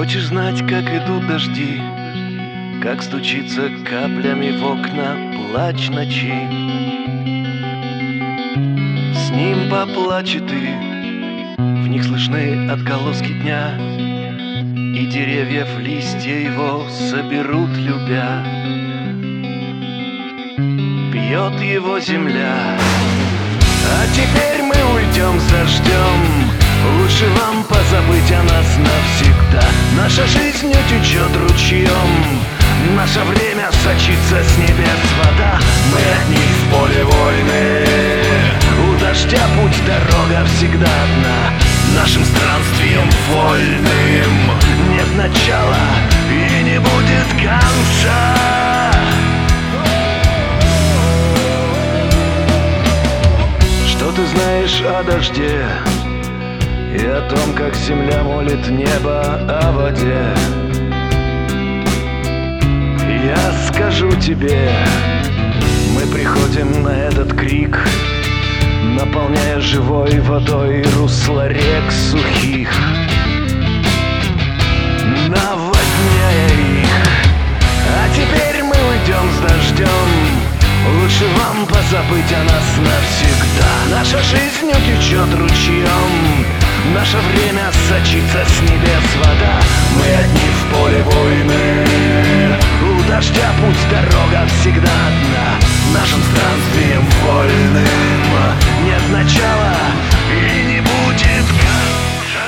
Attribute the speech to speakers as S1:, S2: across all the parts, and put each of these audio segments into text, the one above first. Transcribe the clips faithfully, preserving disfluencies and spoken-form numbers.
S1: Хочешь знать, как идут дожди, как стучится каплями в окна плач ночи? С ним поплачь и ты, в них слышны отголоски дня, и деревьев листья его соберут, любя. Пьет его земля. А теперь мы уйдем с дождем, лучше вам позабыть о нас навсегда. Наша жизнь утечет ручьем, наше время сочится с небес вода. Мы одни в поле войны, у дождя путь, дорога всегда одна. Нашим странствием вольным нет начала и не будет конца. Что ты знаешь о дожде и о том, как земля молит небо о воде? Я скажу тебе, мы приходим на этот крик, наполняя живой водой русла рек сухих, наводняя их. А теперь мы уйдем с дождем, лучше вам позабыть о нас навсегда. Наша жизнь утечет ручьем, наше время сочится с небес вода. Мы одни в поле войны, у дождя путь, дорога всегда одна. Нашим странствием вольным нет начала и не будет конца.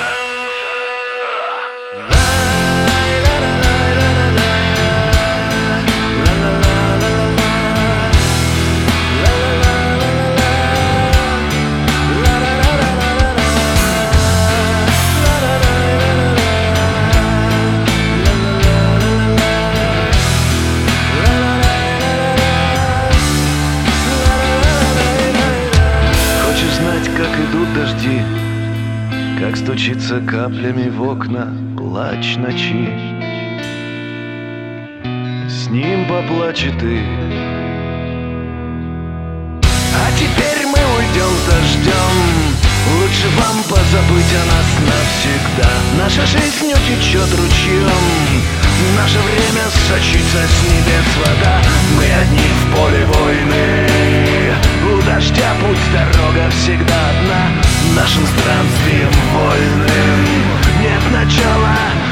S1: Как идут дожди, как стучится каплями в окна плач ночи. С ним поплачь и ты. А теперь мы уйдем с дождем, лучше вам позабыть о нас навсегда. Наша жизнь утечет ручьем, наше время сочится с небес вода. Мы одни в поле войны, у дождя путь, дорога всегда одна. Нашим странствием вольным нет начала